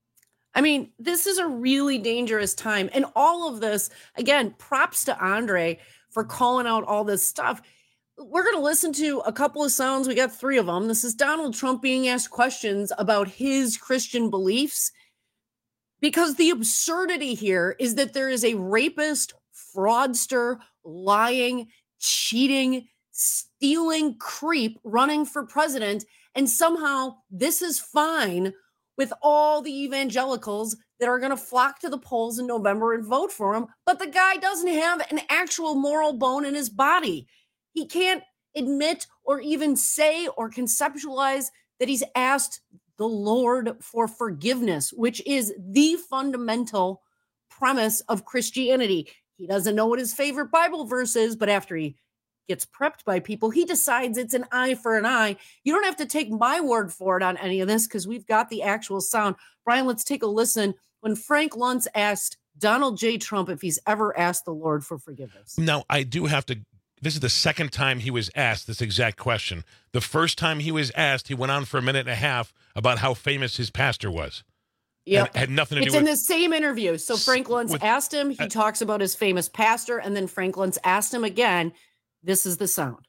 I mean, this is a really dangerous time. And all of this, again, props to Andre for calling out all this stuff. We're going to listen to a couple of sounds. We got three of them. This is Donald Trump being asked questions about his Christian beliefs, because the absurdity here is that there is a rapist, fraudster, lying, cheating, stealing creep running for president. And somehow this is fine with all the evangelicals that are going to flock to the polls in November and vote for him. But the guy doesn't have an actual moral bone in his body. He can't admit or even say or conceptualize that he's asked the Lord for forgiveness, which is the fundamental premise of Christianity. He doesn't know what his favorite Bible verse is, but after he gets prepped by people, he decides it's an eye for an eye. You don't have to take my word for it on any of this, because we've got the actual sound. Brian, let's take a listen when Frank Luntz asked Donald J. Trump if he's ever asked the Lord for forgiveness. Now, I do have to, this is the second time he was asked this exact question. The first time he was asked, he went on for a minute and a half about how famous his pastor was. Yeah, had nothing to it's do in with the same interview. So Frank Luntz with, asked him, he uh, talks about his famous pastor, and then Frank Luntz asked him again. This is the sound.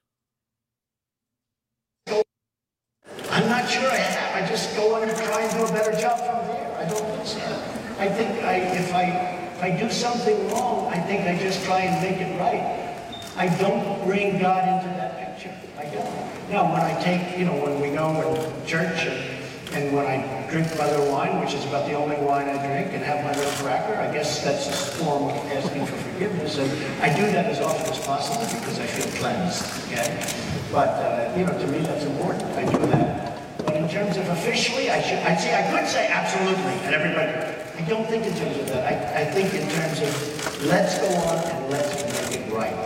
I'm not sure I have. I just go on and try and do a better job from there. I don't think so. I think I, if I if I do something wrong, I think I just try and make it right. I don't bring God into that picture. I don't. Now, when I take, you know, when we go to church and, and when I drink Mother wine, which is about the only wine I drink, and have my little cracker, I guess that's a form of asking for forgiveness. And I do that as often as possible because I feel cleansed, okay? But, uh, you know, to me that's important. I do that. But in terms of officially, I should, I'd say, I could say absolutely, and everybody, I don't think in terms of that. I, I think in terms of let's go on and let's make it right.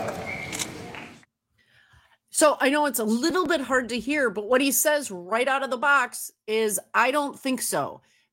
So I know it's a little bit hard to hear, but what he says right out of the box is, I don't think so.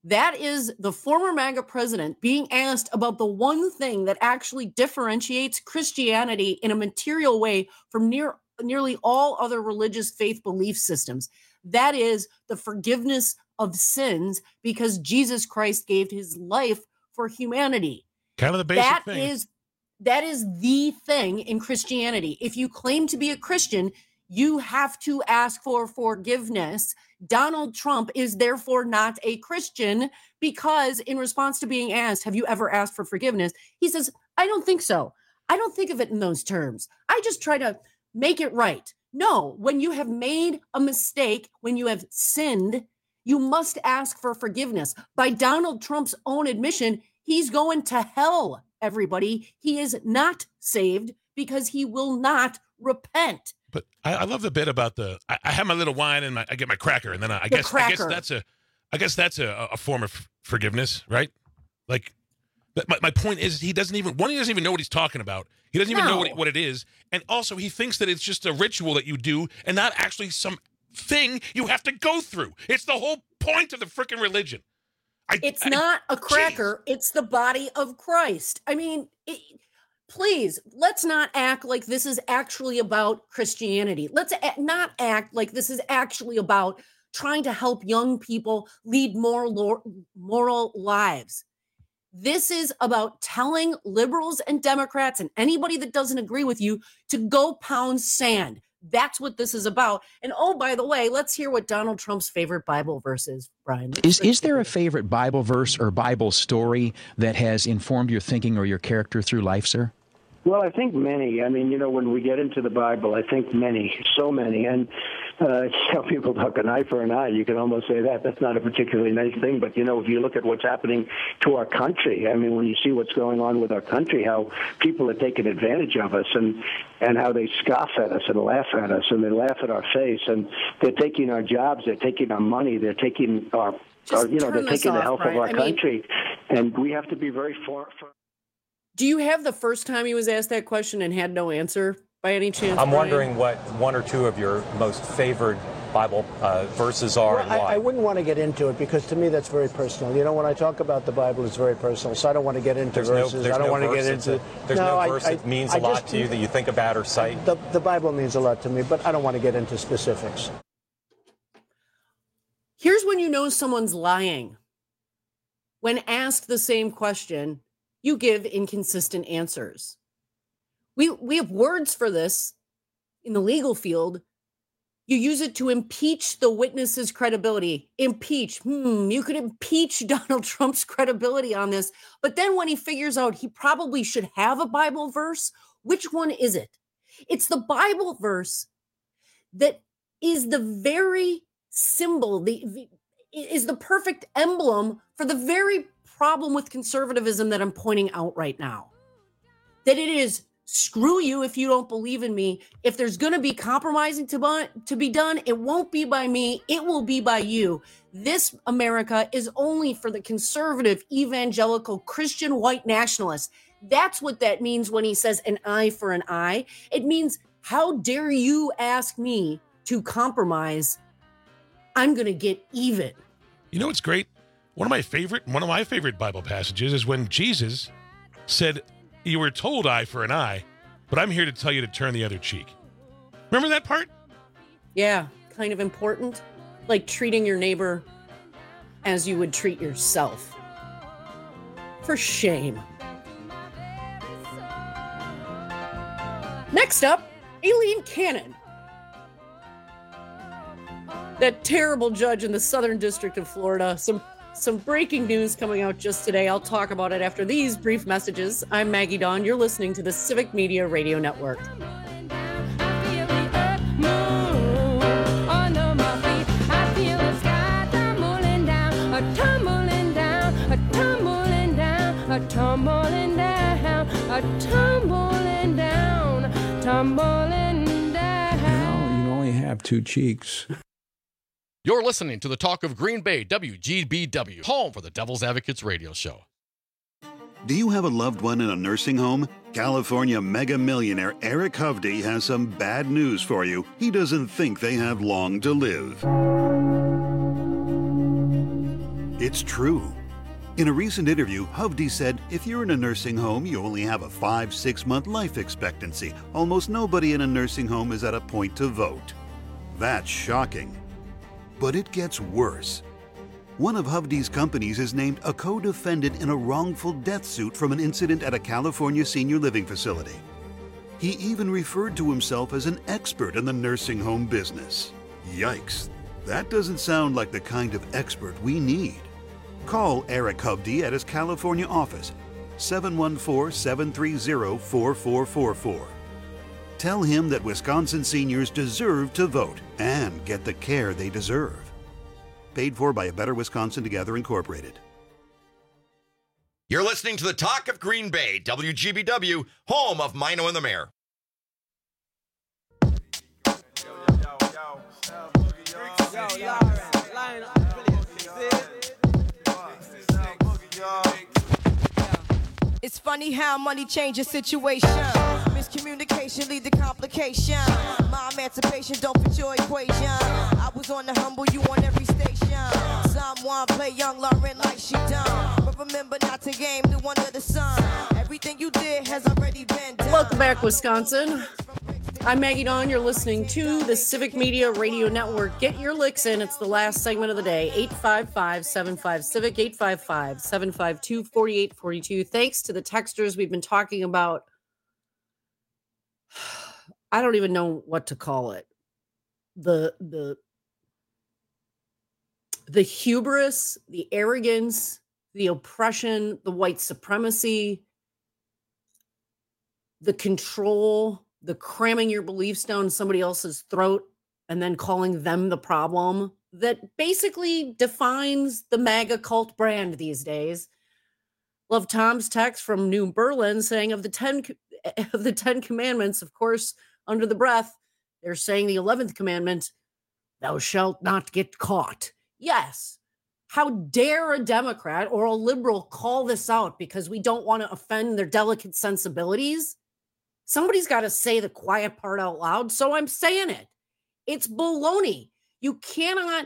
That is the former MAGA president being asked about the one thing that actually differentiates Christianity in a material way from near, nearly all other religious faith belief systems. That is the forgiveness of sins, because Jesus Christ gave his life for humanity. Kind of the basic that thing. Is, that is the thing in Christianity. If you claim to be a Christian, you have to ask for forgiveness. Donald Trump is therefore not a Christian, because in response to being asked, have you ever asked for forgiveness? He says, I don't think so. I don't think of it in those terms. I just try to make it right. No, when you have made a mistake, when you have sinned, you must ask for forgiveness. By Donald Trump's own admission, he's going to hell, everybody. He is not saved because he will not repent. But I, I love the bit about the. I, I have my little wine and my, I get my cracker, and then I, I guess I guess that's a, I guess that's a, a form of forgiveness, right? Like, but my, my point is, he doesn't even one. He doesn't even know what he's talking about. He doesn't even No. know what it, what it is, and also he thinks that it's just a ritual that you do, and not actually some thing you have to go through. It's the whole point of the freaking religion. I, It's I- not a cracker. It's the body of Christ. I mean, it, please, let's not act like this is actually about Christianity. Let's a- not act like this is actually about trying to help young people lead more lor- moral lives. This is about telling liberals and Democrats and anybody that doesn't agree with you to go pound sand. That's what this is about. And oh, by the way, let's hear what Donald Trump's favorite Bible verse is, Brian. Is is there a favorite Bible verse or Bible story that has informed your thinking or your character through life, sir? Well, I think many. I mean, you know, when we get into the Bible, I think many, so many. And uh, some people talk an eye for an eye. You can almost say that. That's not a particularly nice thing. But, you know, if you look at what's happening to our country, I mean, when you see what's going on with our country, how people are taking advantage of us and, and how they scoff at us and laugh at us and they laugh at our face. And they're taking our jobs. They're taking our money. They're taking our, our you know, they're turn this taking the off, health Brian. of our I mean- country. And we have to be very far. far Do you have the first time he was asked that question and had no answer by any chance? I'm Brian? wondering what one or two of your most favored Bible uh, verses are Well, and I, why. I wouldn't want to get into it because to me that's very personal. You know, when I talk about the Bible, it's very personal. So I don't want to get into There's no, verses. there's I don't no want to verse get that's into. a- there's no, no I- verse I- that means I a lot just- to you that you think about or cite. The, the Bible means a lot to me, but I don't want to get into specifics. Here's when you know someone's lying. When asked the same question, you give inconsistent answers. We we have words for this in the legal field. You use it to impeach the witness's credibility. Impeach. Hmm, you could impeach Donald Trump's credibility on this. But then when he figures out he probably should have a Bible verse, which one is it? It's the Bible verse that is the very symbol, the, the is the perfect emblem for the very problem with conservatism that I'm pointing out right now. That it is screw you if you don't believe in me. If there's going to be compromising to, bu- to be done, it won't be by me. It will be by you. This America is only for the conservative, evangelical, Christian, white nationalists. That's what that means when he says an eye for an eye. It means, how dare you ask me to compromise? I'm going to get even. You know what's great? One of my favorite, one of my favorite Bible passages is when Jesus said, "You were told eye for an eye, but I'm here to tell you to turn the other cheek." Remember that part? Yeah, kind of important. Like treating your neighbor as you would treat yourself. For shame. Next up, Aileen Cannon. That terrible judge in the Southern District of Florida. Some some breaking news coming out just today. I'll talk about it after these brief messages. I'm Maggie Dawn. You're listening to the Civic Media Radio Network. Tumbling down, a tumbling down, tumbling down. You only have two cheeks. You're listening to the Talk of Green Bay, W G B W, home for the Devil's Advocates radio show. Do you have a loved one in a nursing home? California mega millionaire Eric Hovde has some bad news for you. He doesn't think they have long to live. It's true. In a recent interview, Hovde said if you're in a nursing home, you only have a five, six month life expectancy. Almost nobody in a nursing home is at a point to vote. That's shocking. But it gets worse. One of Hovde's companies is named a co-defendant in a wrongful death suit from an incident at a California senior living facility. He even referred to himself as an expert in the nursing home business. Yikes. That doesn't sound like the kind of expert we need. Call Eric Hovde at his California office, seven one four, seven three zero, four four four four. Tell him that Wisconsin seniors deserve to vote and get the care they deserve. Paid for by A Better Wisconsin Together, Incorporated. You're listening to the Talk of Green Bay, W G B W, home of Mino and the Mayor. It's funny how money changes situation. Miscommunication lead to complication. My emancipation don't fit your equation. I was on the humble, you on every station. Someone play young Lauren like she done. But remember not to game the one under the sun. Everything you did has already been done. Welcome back, Wisconsin. I'm Maggie Dawn. You're listening to the Civic Media Radio Network. Get your licks in. It's the last segment of the day. eight five five, seven five, civic, eight five five, seven five two, four eight four two. Thanks to the texters. We've been talking about, I don't even know what to call it. The, the, the hubris, the arrogance, the oppression, the white supremacy, the control, the cramming your beliefs down somebody else's throat and then calling them the problem that basically defines the MAGA cult brand these days. Love Tom's text from New Berlin saying of the ten of the Ten Commandments, of course, under the breath, they're saying the eleventh commandment, thou shalt not get caught. Yes. How dare a Democrat or a liberal call this out because we don't want to offend their delicate sensibilities? Somebody's got to say the quiet part out loud, so I'm saying it. It's baloney. You cannot,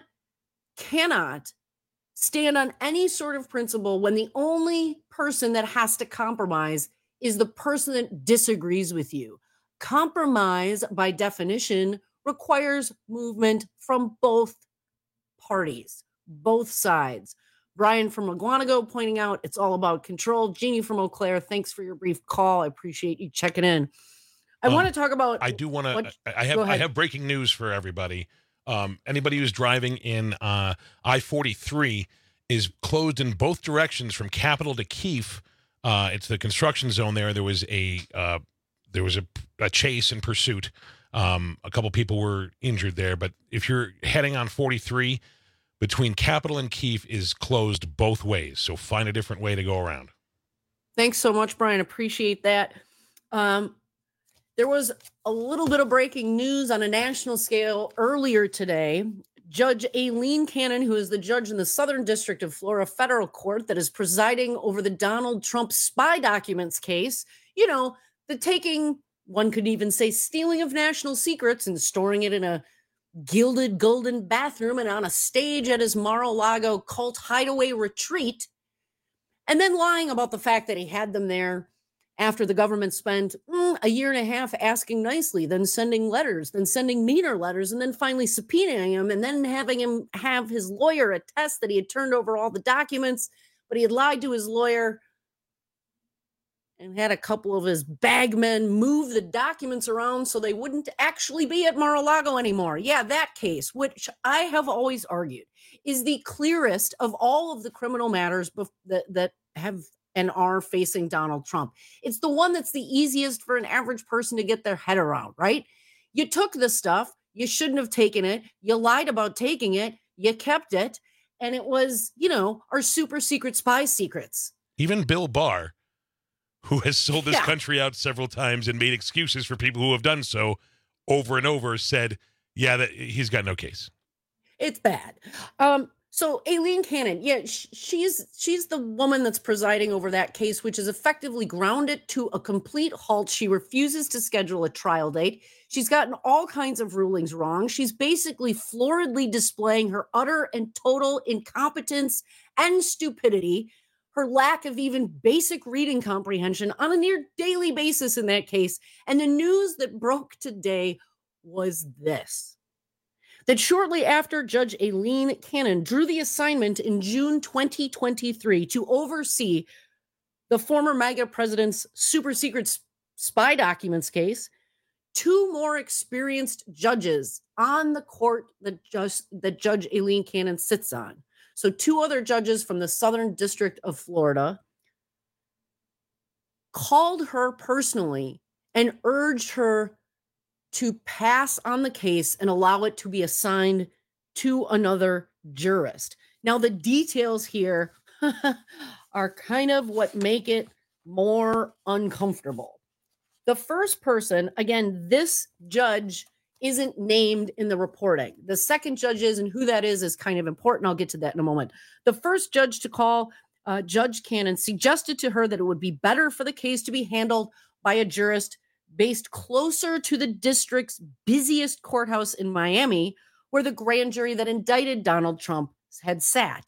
cannot stand on any sort of principle when the only person that has to compromise is the person that disagrees with you. Compromise, by definition, requires movement from both parties, both sides. Brian from Aguanago pointing out it's all about control. Jeannie from Eau Claire, thanks for your brief call. I appreciate you checking in. I um, want to talk about. I do want to. I have. I have breaking news for everybody. Um, anybody who's driving in uh, I forty-three is closed in both directions from Capitol to Keefe. Uh, it's the construction zone there. There was a uh, there was a, a chase and pursuit. Um, a couple people were injured there. But if you're heading on forty-three. Between Capitol and Keefe is closed both ways, so find a different way to go around. Thanks so much, Brian. Appreciate that. Um, there was a little bit of breaking news on a national scale earlier today. Judge Aileen Cannon, who is the judge in the Southern District of Florida Federal Court that is presiding over the Donald Trump spy documents case, you know, the taking, one could even say stealing of national secrets and storing it in a gilded golden bathroom and on a stage at his Mar-a-Lago cult hideaway retreat, and then lying about the fact that he had them there after the government spent mm, a year and a half asking nicely, then sending letters, then sending meaner letters, and then finally subpoenaing him, and then having him have his lawyer attest that he had turned over all the documents, but he had lied to his lawyer and had a couple of his bagmen move the documents around so they wouldn't actually be at Mar-a-Lago anymore. Yeah, that case, which I have always argued is the clearest of all of the criminal matters bef- that, that have and are facing Donald Trump. It's the one that's the easiest for an average person to get their head around, right? You took the stuff, you shouldn't have taken it, you lied about taking it, you kept it, and it was, you know, our super secret spy secrets. Even Bill Barr, who has sold this yeah. country out several times and made excuses for people who have done so over and over, said, yeah, that he's got no case. It's bad. Um, so Aileen Cannon, yeah, sh- she's she's the woman that's presiding over that case, which is effectively ground it to a complete halt. She refuses to schedule a trial date. She's gotten all kinds of rulings wrong. She's basically floridly displaying her utter and total incompetence and stupidity, her lack of even basic reading comprehension on a near daily basis in that case. And the news that broke today was this: that shortly after Judge Aileen Cannon drew the assignment in June twenty twenty-three to oversee the former MAGA president's super secret spy documents case, two more experienced judges on the court that, just, that Judge Aileen Cannon sits on, so two other judges from the Southern District of Florida, called her personally and urged her to pass on the case and allow it to be assigned to another jurist. Now, the details here are kind of what make it more uncomfortable. The first person, again, this judge isn't named in the reporting. The second judge is, and who that is is kind of important. I'll get to that in a moment. The first judge to call uh, Judge Cannon suggested to her that it would be better for the case to be handled by a jurist based closer to the district's busiest courthouse in Miami, where the grand jury that indicted Donald Trump had sat.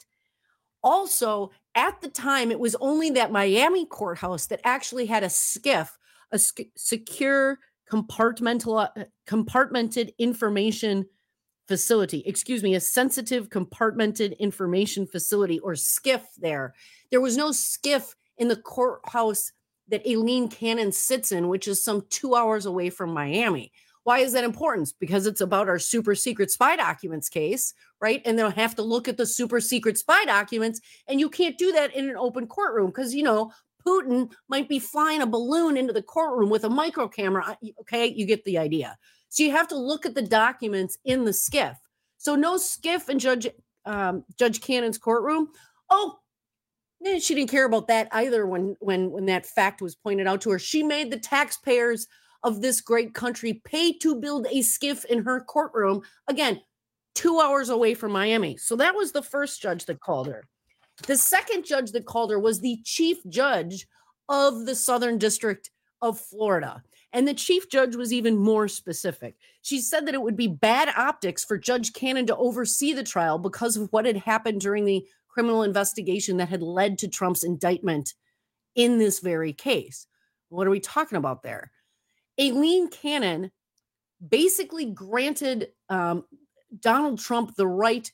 Also, at the time, it was only that Miami courthouse that actually had a SCIF, a sc- secure compartmental, compartmented information facility, excuse me, a sensitive compartmented information facility, or SCIF there. There was no SCIF in the courthouse that Aileen Cannon sits in, which is some two hours away from Miami. Why is that important? Because it's about our super secret spy documents case, right? And they'll have to look at the super secret spy documents, and you can't do that in an open courtroom because, you know, Putin might be flying a balloon into the courtroom with a micro camera. Okay, you get the idea. So you have to look at the documents in the SCIF. So no SCIF in Judge um, Judge Cannon's courtroom. Oh, eh, she didn't care about that either when, when, when that fact was pointed out to her. She made the taxpayers of this great country pay to build a SCIF in her courtroom. Again, two hours away from Miami. So that was the first judge that called her. The second judge that called her was the chief judge of the Southern District of Florida. And the chief judge was even more specific. She said that it would be bad optics for Judge Cannon to oversee the trial because of what had happened during the criminal investigation that had led to Trump's indictment in this very case. What are we talking about there? Aileen Cannon basically granted um, Donald Trump the right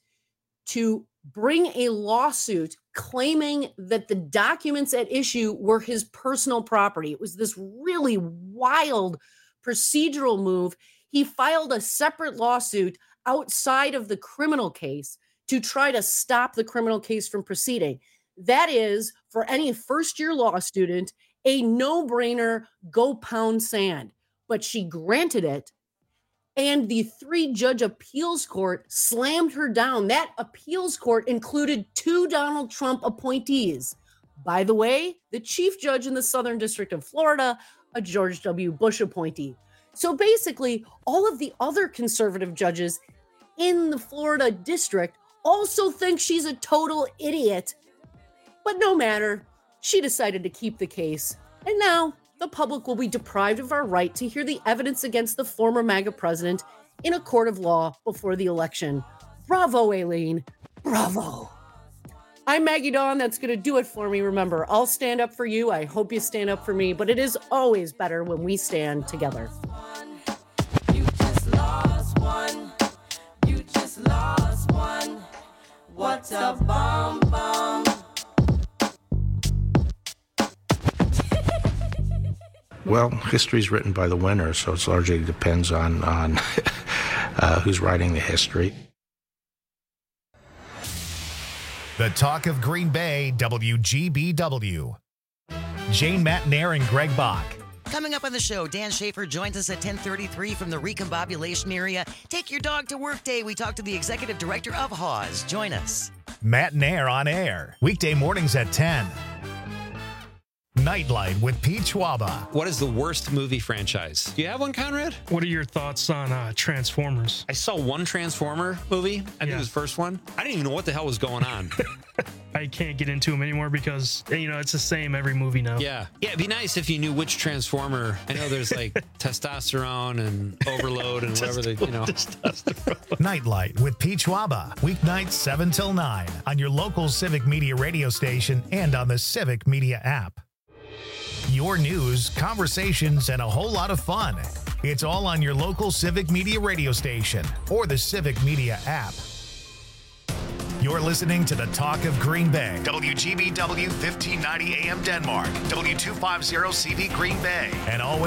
to bring a lawsuit claiming that the documents at issue were his personal property. It was this really wild procedural move. He filed a separate lawsuit outside of the criminal case to try to stop the criminal case from proceeding. That is, for any first-year law student, a no-brainer, go pound sand. But she granted it, and the three-judge appeals court slammed her down. That appeals court included two Donald Trump appointees. By the way, the chief judge in the Southern District of Florida, a George W. Bush appointee. So basically, all of the other conservative judges in the Florida district also think she's a total idiot. But no matter, she decided to keep the case. And now the public will be deprived of our right to hear the evidence against the former MAGA president in a court of law before the election. Bravo, Aileen. Bravo. I'm Maggie Dawn. That's going to do it for me. Remember, I'll stand up for you. I hope you stand up for me, but it is always better when we stand together. You just lost one. You just lost one. What a bomb bomb. Well, history is written by the winner, so it largely depends on, on uh, who's writing the history. The Talk of Green Bay, W G B W. Jane Matnair and Greg Bach. Coming up on the show, Dan Schaefer joins us at ten thirty-three from the Recombobulation area. Take your dog to work day. We talk to the executive director of Haws. Join us. Matnair on air, weekday mornings at ten. Nightlight with Pete Schwaba. What is the worst movie franchise? Do you have one, Conrad? What are your thoughts on uh, Transformers? I saw one Transformer movie. I think Yeah. it was the first one. I didn't even know what the hell was going on. I can't get into them anymore because, you know, it's the same every movie now. Yeah. Yeah, it'd be nice if you knew which Transformer. I know there's like testosterone and overload and whatever they, you know. Nightlight with Pete Schwaba. Weeknights seven till nine on your local Civic Media radio station and on the Civic Media app. Your news, conversations, and a whole lot of fun. It's all on your local Civic Media radio station or the Civic Media app. You're listening to the Talk of Green Bay. W G B W fifteen ninety A M Denmark. W two fifty C B Green Bay. And always